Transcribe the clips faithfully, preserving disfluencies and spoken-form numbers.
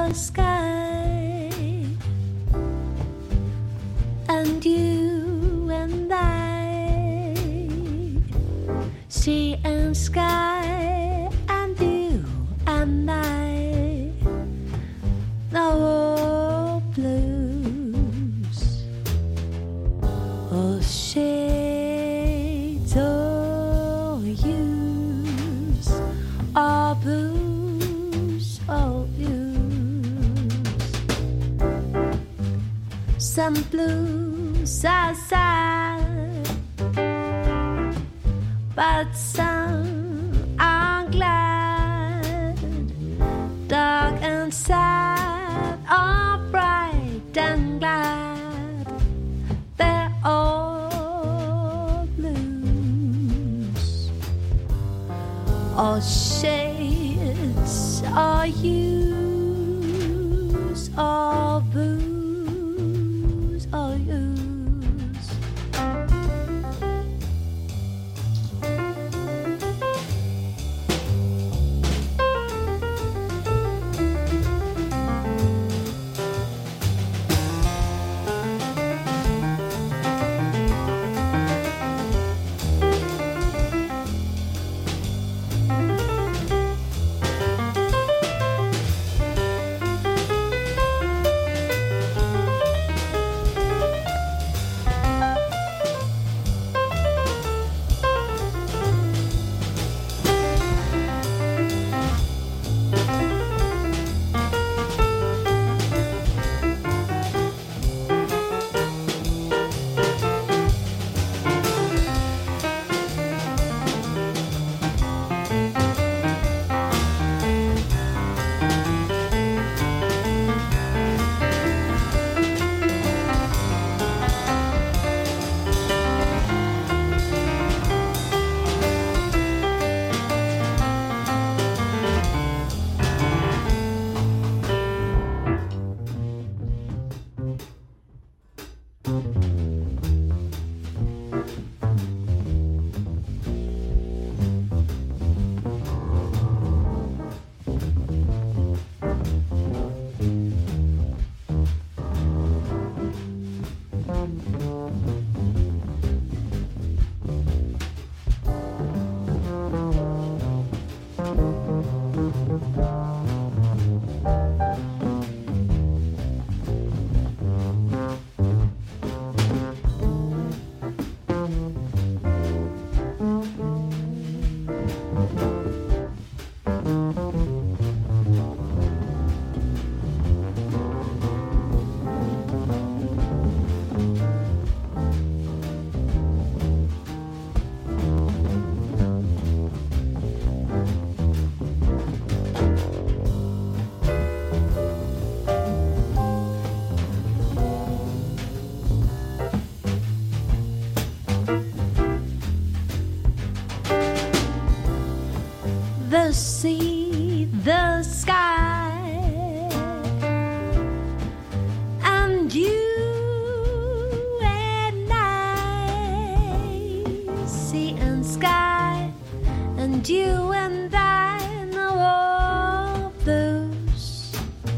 the sky, and you and I, sea and sky, and you and I, no blues or shades or hues or blues or some blues are sad, but some are glad. Dark and sad, or bright and glad, they're all blues. All shades, all hues, all blues. All use. The sea, the sky, and you and I, sea and sky, and you and I know all blues.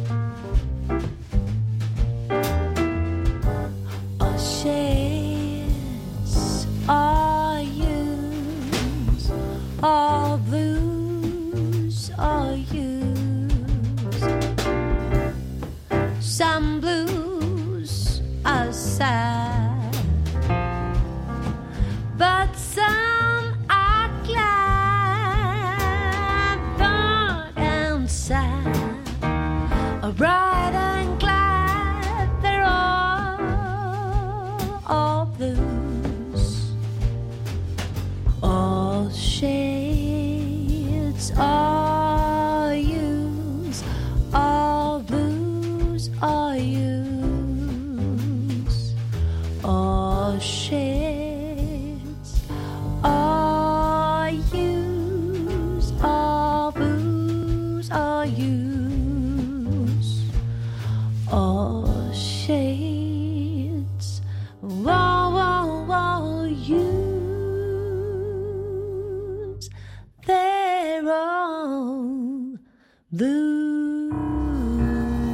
All shades, all hues, all blues. All use. Some blues are sad, but some are glad. Dark and sad, or bright and glad, they're all, all blues. All shades, all all blues, all use, all shades, all use, all blues, all use, all shades, all, all, all use, they're all blue.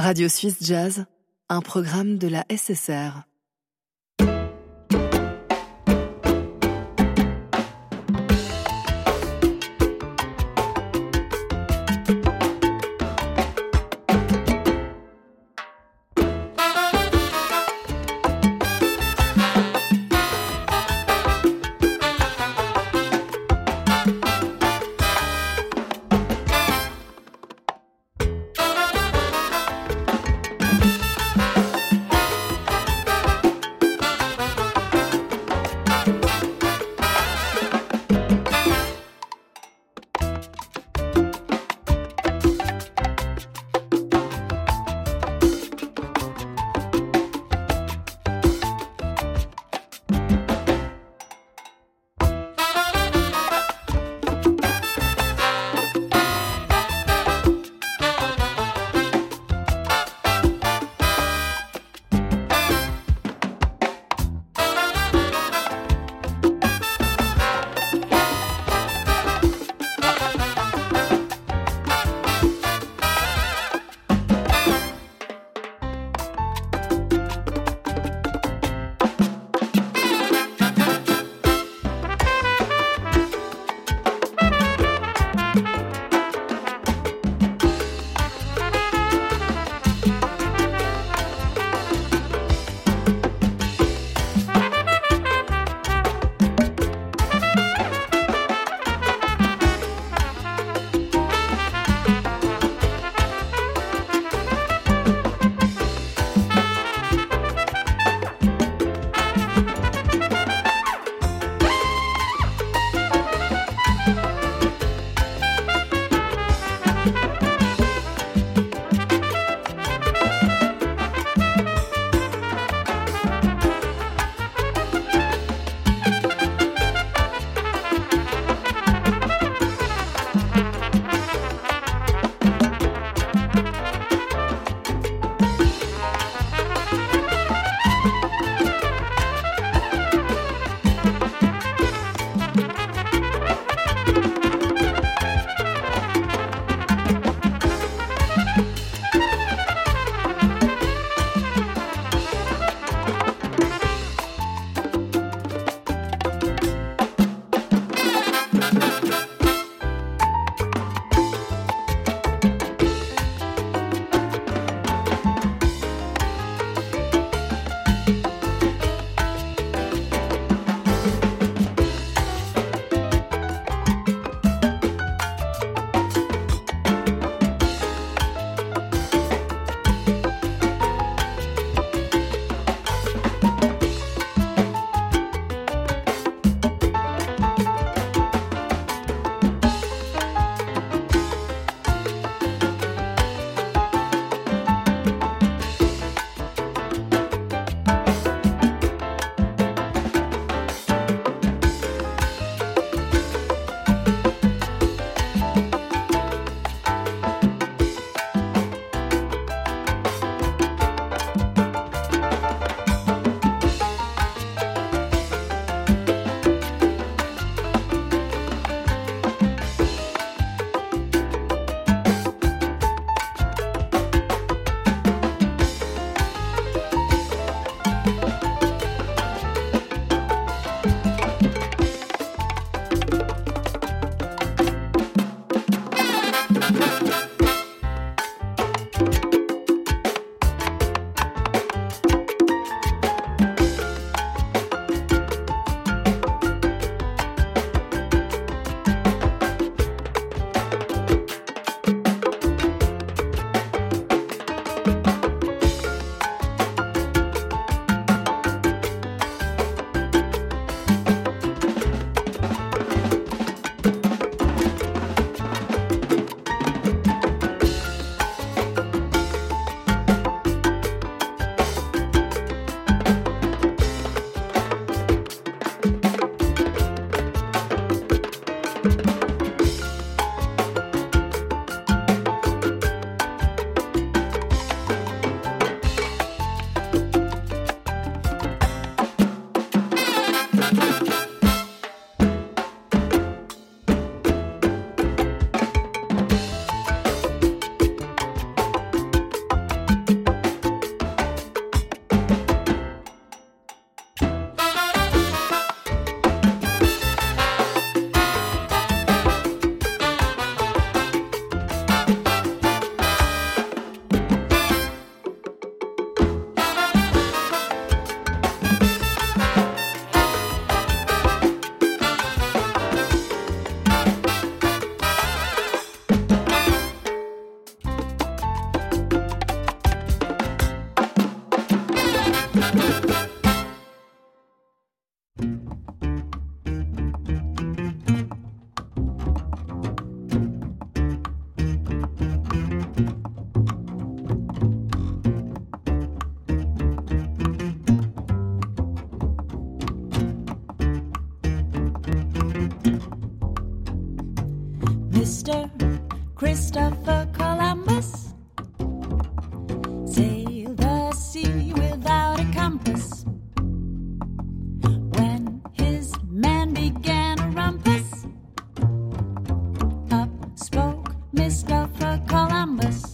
Radio Suisse Jazz, un programme de la S S R. Mister Christopher Columbus sailed the sea without a compass. When his men began a rumpus, up spoke Mister Columbus.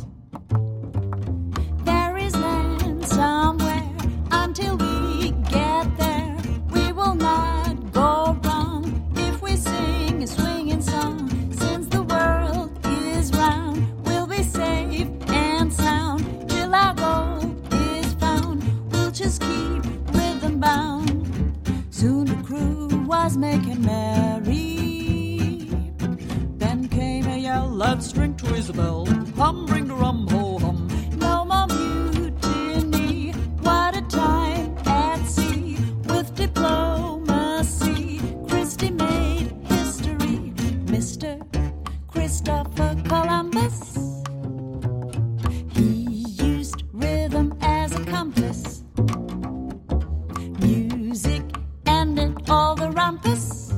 There is land somewhere. Until we get there, we will not go wrong if we sing a swinging song. Since the world is round, we'll be safe and sound till our goal is found. We'll just keep rhythm bound. Soon the crew was making merry. Then came a yell, let's drink to Isabel. Hum, bring the rum, ho hum. No more mutiny. What a time at sea with diplomacy. Christie made history. Mister Christopher Columbus, he used rhythm as a compass. Music ended all the rumpus.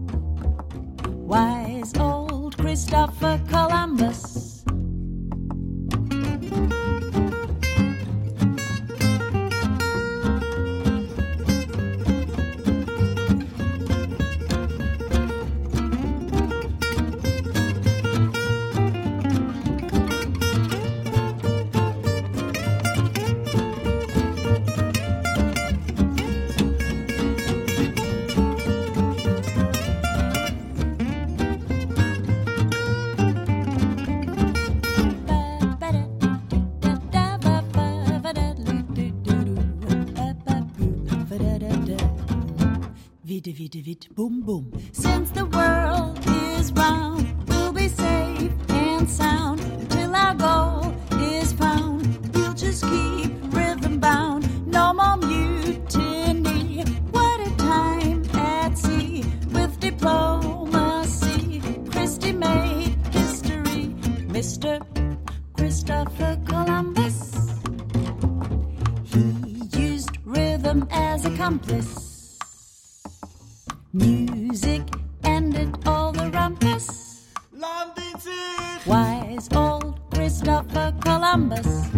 Wise old Christopher Columbus. Vide, vide, vide, boom, boom. Since the world is round, we'll be safe and sound till our goal is found. We'll just keep rhythm bound. No more mutiny. What a time at sea with diplomacy. Christie made history. Mister Christopher Columbus, he used rhythm as accomplice. Music ended all the rumpus. Land in sich! Wise old Christopher Columbus.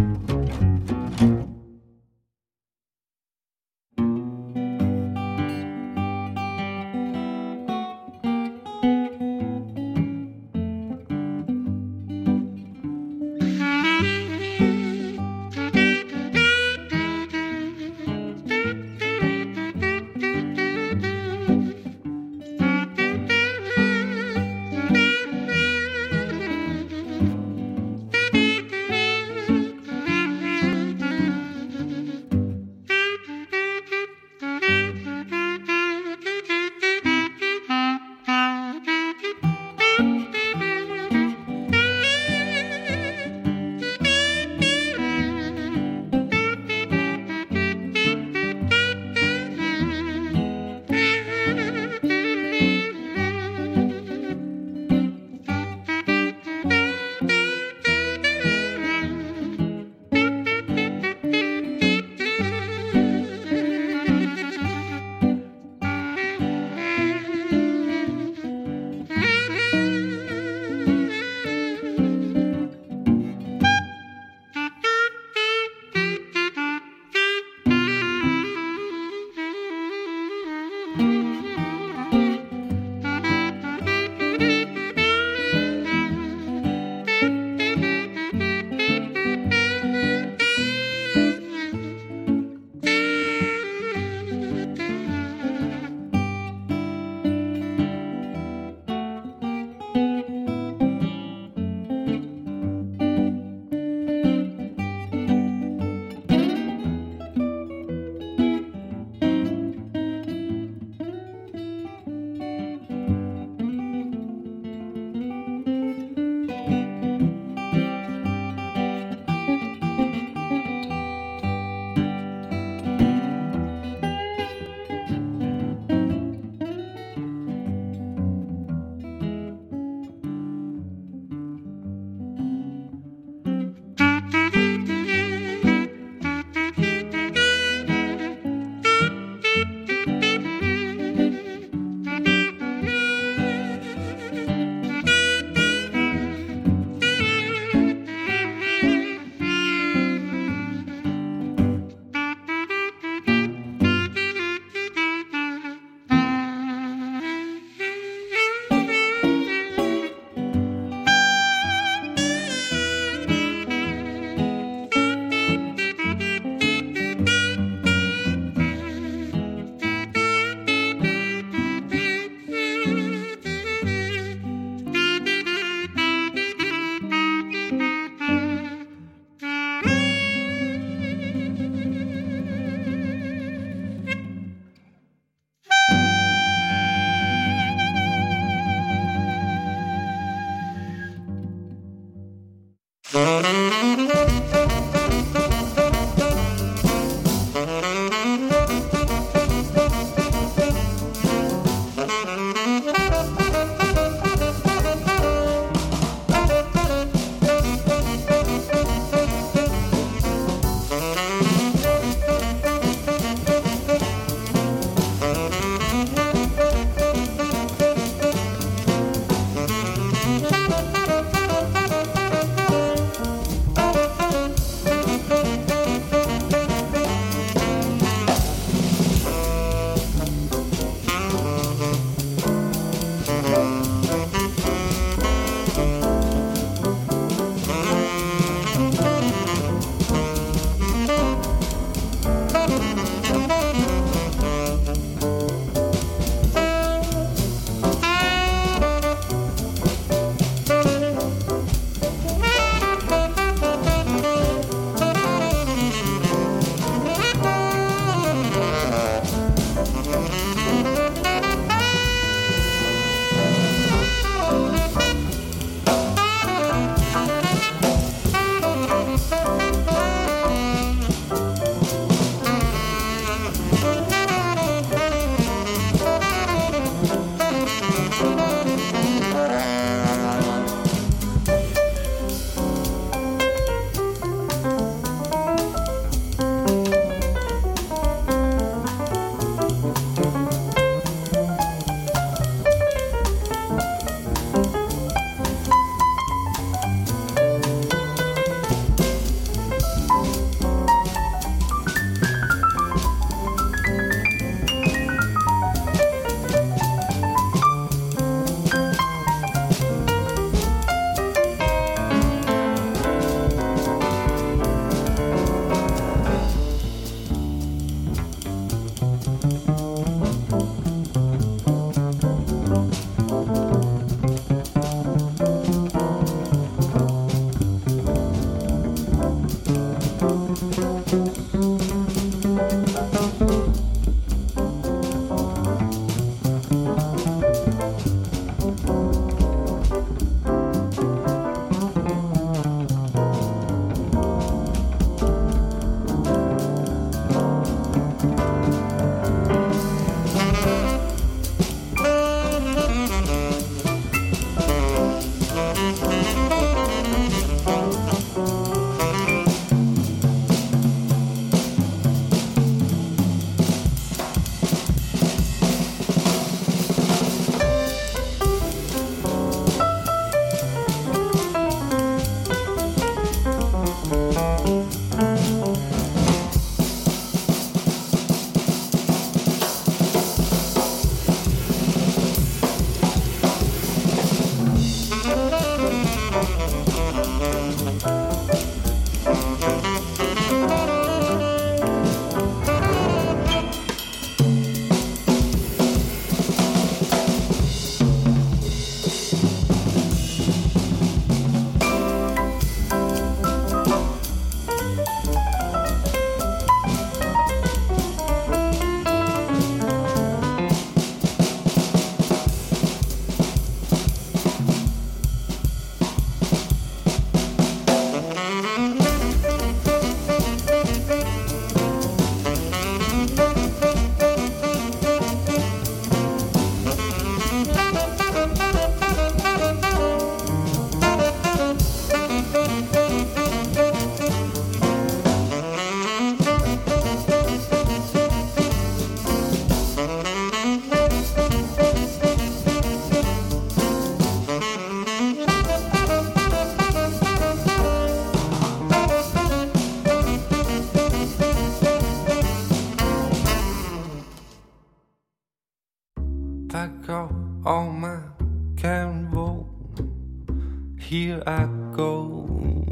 Here I go,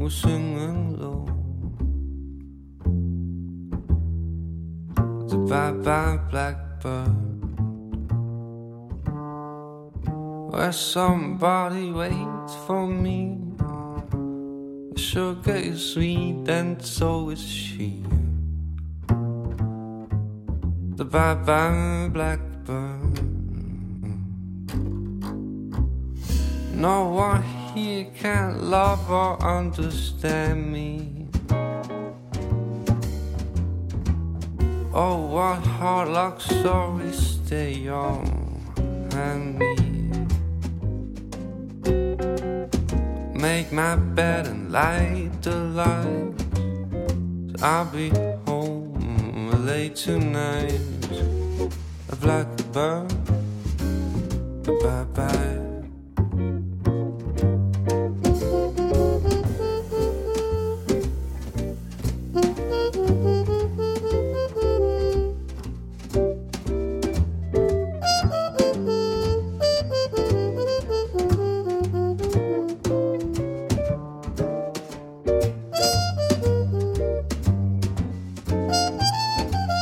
singing low. The bye-bye blackbird, where somebody waits for me. The sugar is sweet and so is she. The bye-bye blackbird. No one here can't love or understand me. Oh, what hard luck stories stay young and me. Make my bed and light the light. I'll be home late tonight. A blackbird, a bye-bye.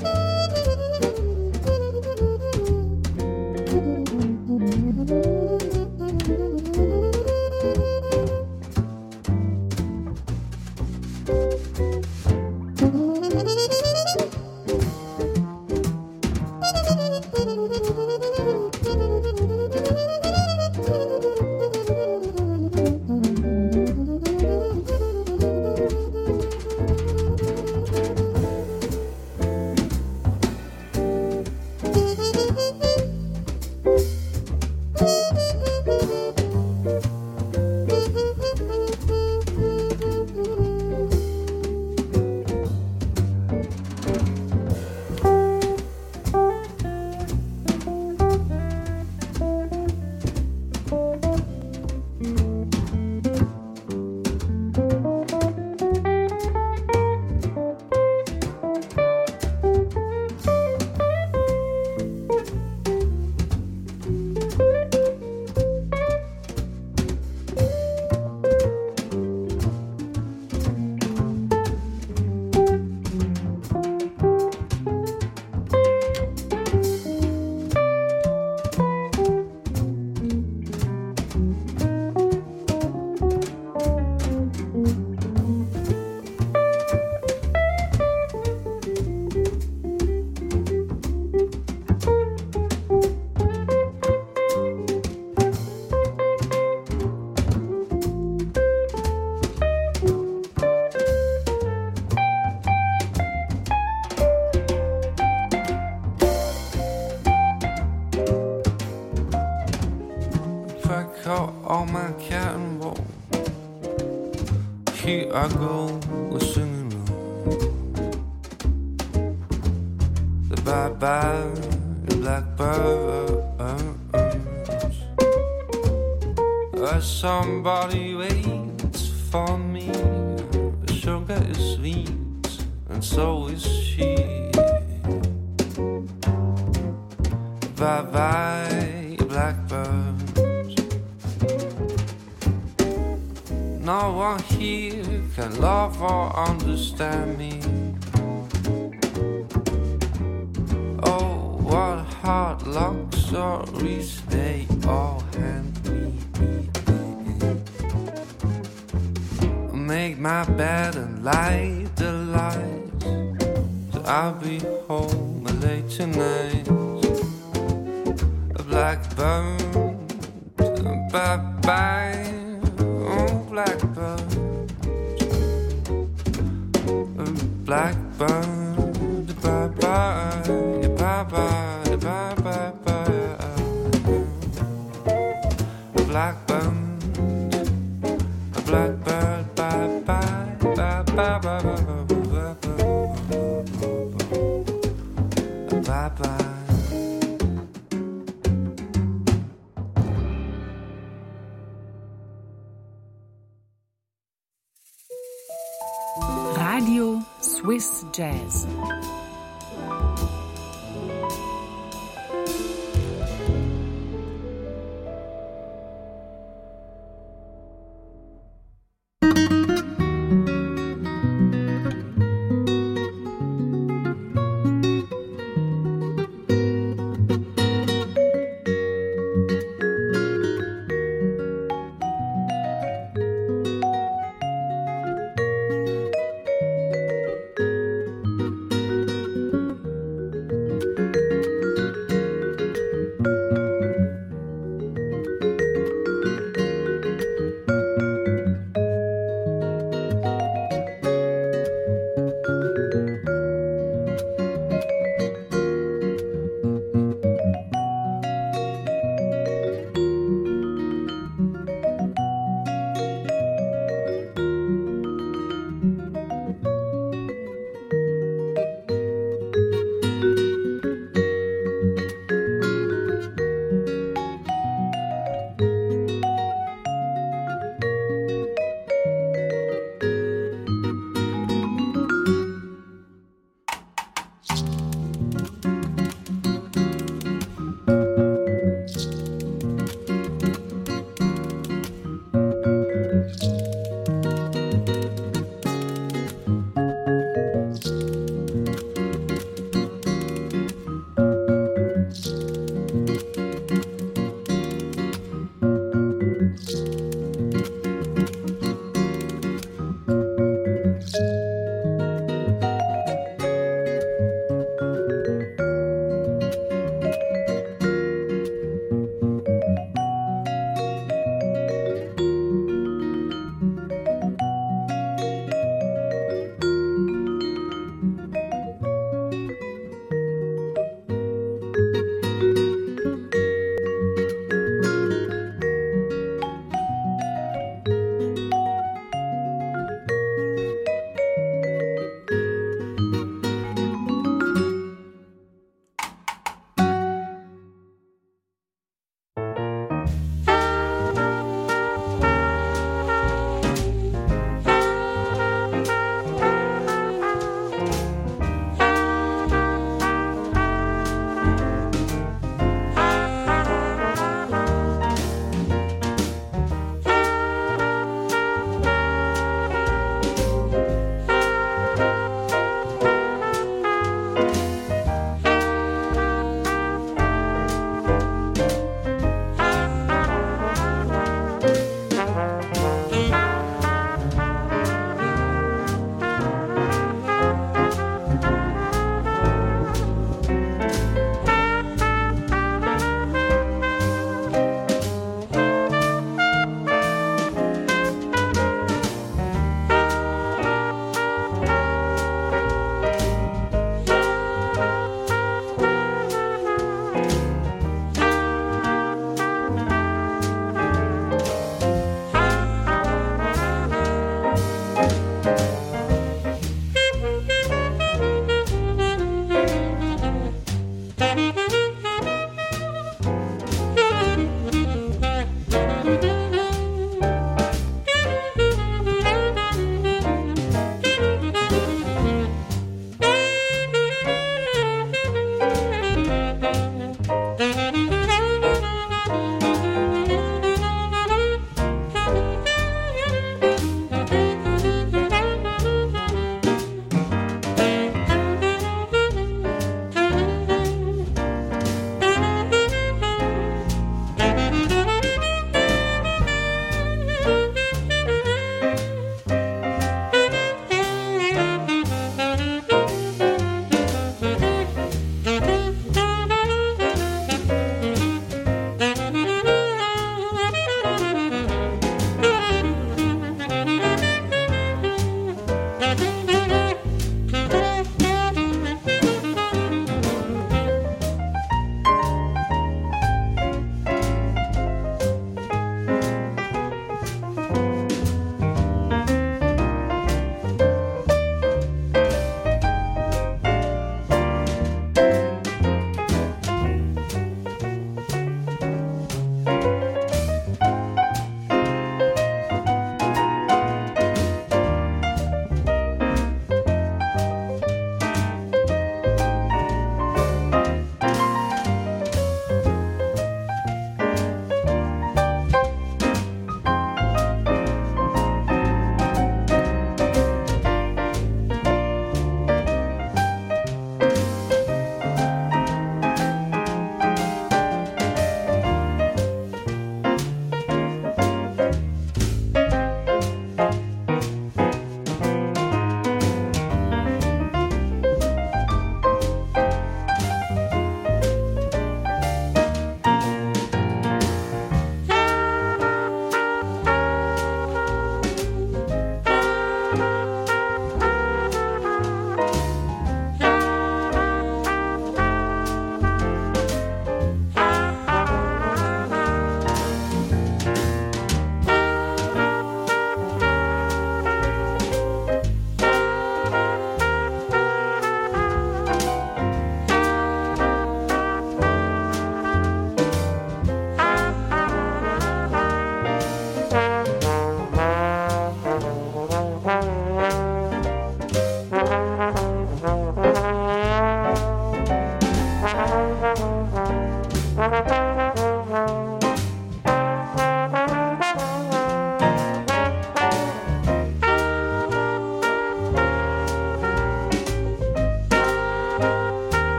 Thank you. I go singing the bye-bye blackbirds. As somebody waits for me, sugar is sweet and so is she. Bye-bye blackbirds. No one here can love or understand me. Oh, what hard luxuries they all hand me. Make my bed and light the lights, so I'll be home late tonight. A blackbird, bye-bye, oh blackbird, a blackbird, bye-bye, bye-bye, bye-bye, a blackbird, a blackbird, bye-bye, bye-bye, bye-bye. Radio Swiss Jazz.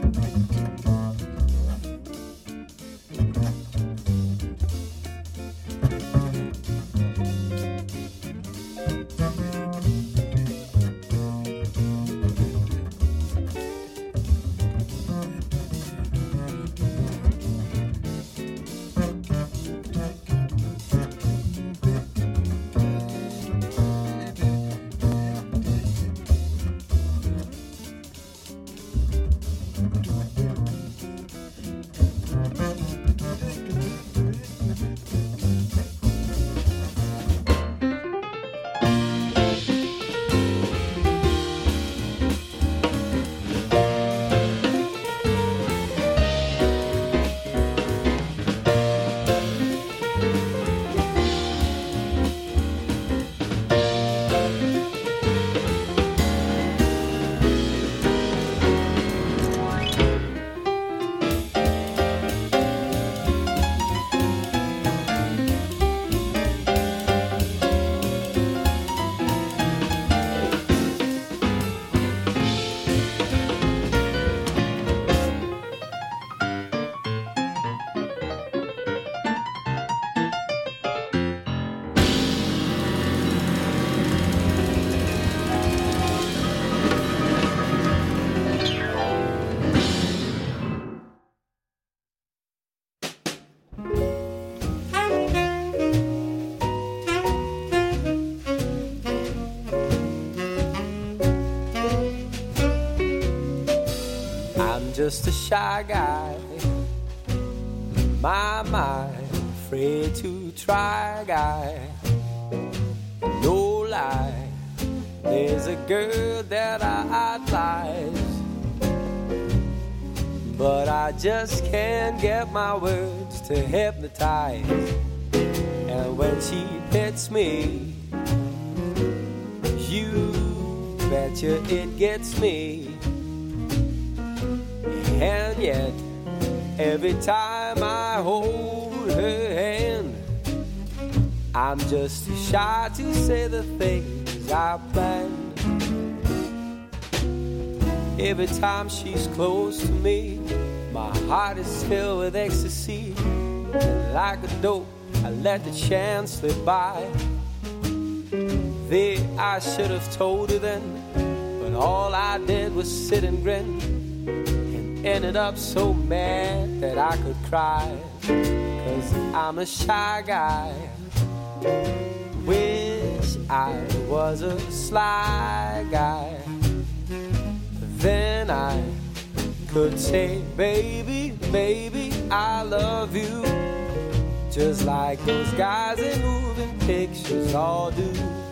Just a shy guy, my, my, afraid to try guy. No lie, there's a girl that I idolize, but I just can't get my words to hypnotize. And when she hits me, you betcha it gets me. And yet, every time I hold her hand, I'm just too shy to say the things I planned. Every time she's close to me, my heart is filled with ecstasy. And like a dope, I let the chance slip by. There, I should have told her then, but all I did was sit and grin. Ended up so mad that I could cry, 'cause I'm a shy guy. Wish I was a sly guy. Then I could say, baby, baby, I love you, just like those guys in moving pictures all do.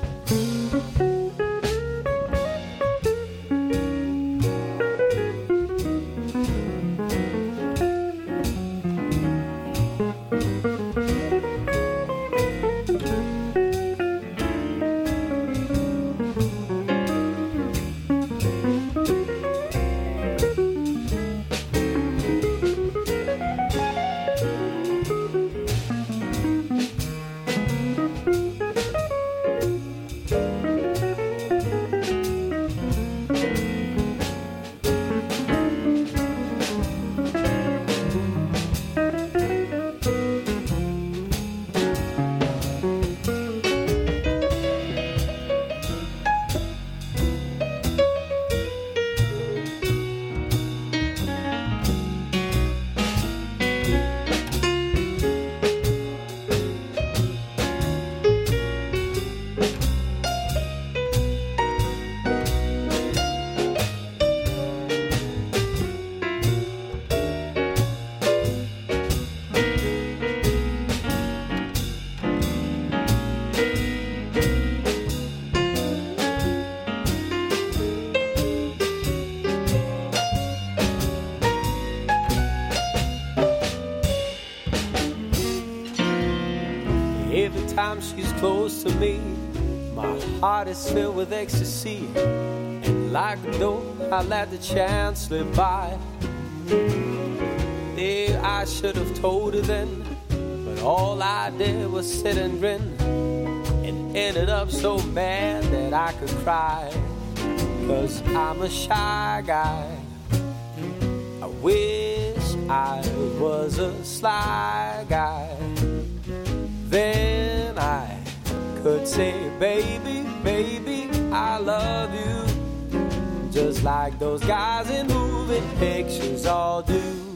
Every time she's close to me, my heart is filled with ecstasy. And like a dope, I let the chance slip by. Yeah, I should have told her then, but all I did was sit and grin. And ended up so mad that I could cry, 'cause I'm a shy guy. I wish I was a sly guy. Then I could say, baby, baby, I love you, just like those guys in moving pictures all do.